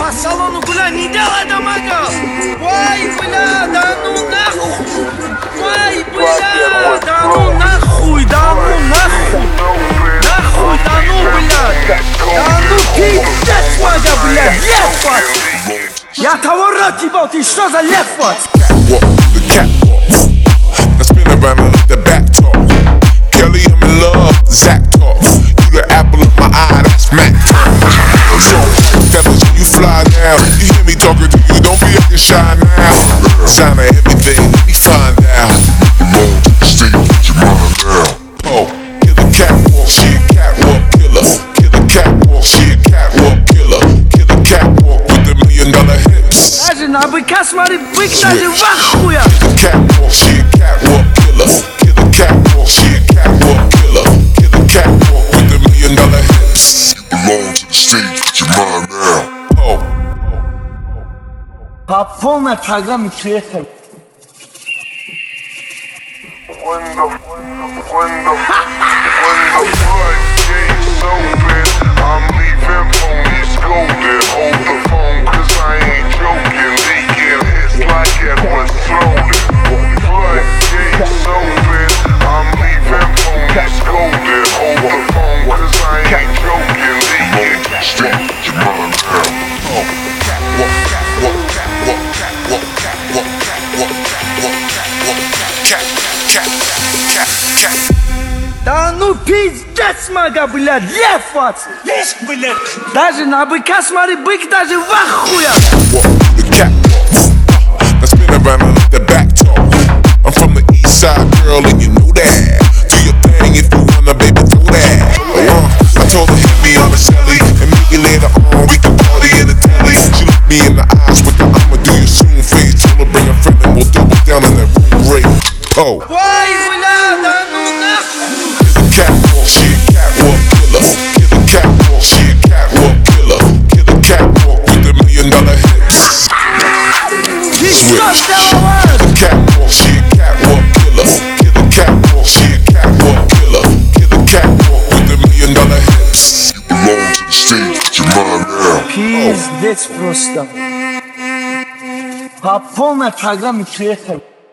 по салону гуляй, не делай дамага! Ой, бля, да ну нахуй! Ой, бля, да ну нахуй, да ну нахуй! Нахуй, да ну, блядь! Да ну пиздец, мага, блядь, лефать! Я того рад ебал, ты что за лефать? Kelly, I'm in love, Zach talk. You the apple of my eye, that's Mac. Fellas, you fly now. You hear me talking to you, don't be acting shy now. Sign of everything, let me find out. Belong to the state, get your mind now. Oh, killer catwalk, she a catwalk killer. Killer catwalk, she a catwalk killer. Killer catwalk with the $1 million hips. Даже на быка смотри, бык даже в ахуя. Killer catwalk, she a catwalk killer. Killer catwalk, she a catwalk killer. Killer catwalk with the $1 million hips. You belong to the stage, get your mind now. Oh. По полной программе приехали. When the floodgates open, I'm leaving police golden. Hold the phone, cause I ain't joking. Leaking hits like Edward Snowden. Floodgates open, I'm leaving police golden. Hold the phone, cause I ain't joking. Leaking hits your mind Да ну пиздец, мага, блядь, лефать! Лишь, блядь! Даже на быка смотри, бык даже в ахуя! Now spin around and let that back talk. I'm from the east side, girl, and you know that. Do your thing if you wanna, baby, do that. I told her hit me on the celly, and maybe later on we can party in the telly. She looked me in the eyes with the I'ma do you soon face. Told her bring a friend and we'll double down on that room rate. Oh. Ой, бля, да ну нахуй! Catwalk, she a catwalk killer. Killer catwalk, she a catwalk killer. Killer catwalk with the $1 million hips. Ты что сделала? Catwalk, she a catwalk killer. Killer catwalk, she a catwalk killer. Killer catwalk with the $1 million hips. You belong to the stage, get your mind now. Пиздец просто. По полной программе приехали.